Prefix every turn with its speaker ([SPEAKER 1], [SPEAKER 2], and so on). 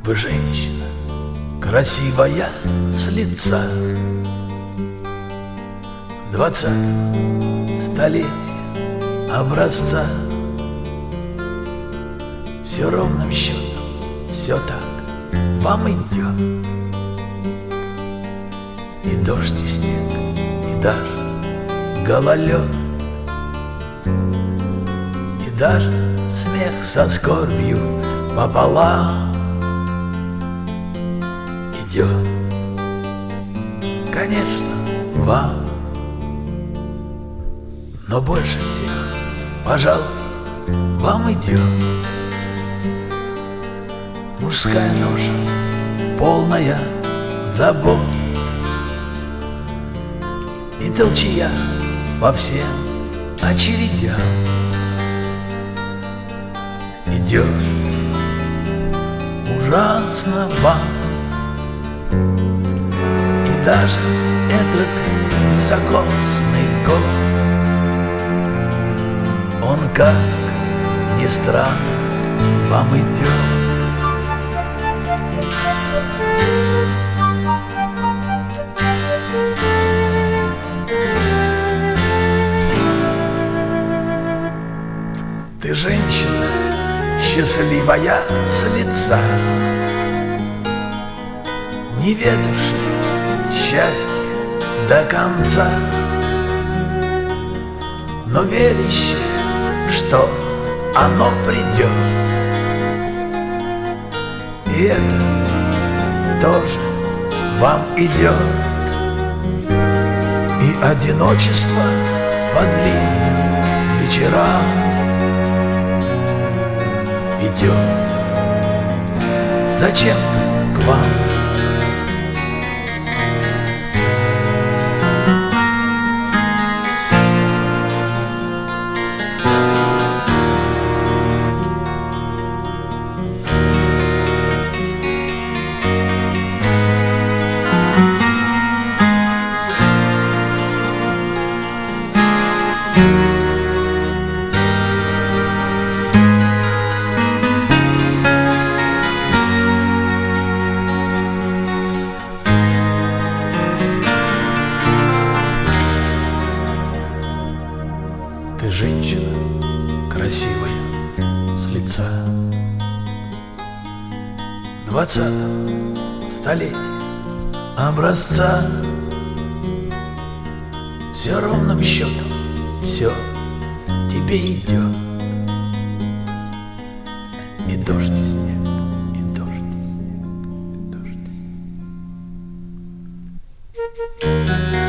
[SPEAKER 1] Вы женщина, красивая с лица, 20 столетия образца. Все ровным счетом, все так вам идет. И дождь, и снег, и даже гололед, и даже смех со скорбью пополам идет, конечно, вам. Но больше всех, пожалуй, вам идет мужская ноша, полная забот, и толчья по всем очередям идет ужасно вам. И даже этот високосный год, он, как ни странно, вам идет. Ты женщина, счастливая с лица, не ведавшая счастья до конца, но верящая, что оно придет. И это тоже вам идет. И одиночество по длинным вечерам идет зачем-то к вам. Ты женщина, красивая с лица, 20 столетия образца. Все ровным счетом, все тебе идет. И дождь, и снег, и дождь, и снег, и дождь, и снег.